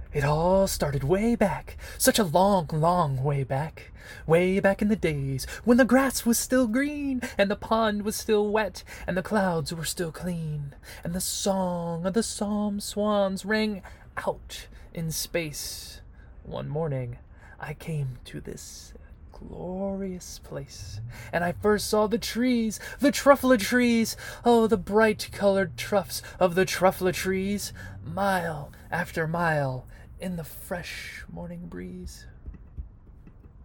It all started way back, such a long, long way back in the days when the grass was still green, and the pond was still wet, and the clouds were still clean, and the song of the psalm swans rang out in space. One morning, I came to this glorious place, and I first saw the trees, the truffula trees, oh, the bright colored troughs of the truffula trees, mile after mile in the fresh morning breeze.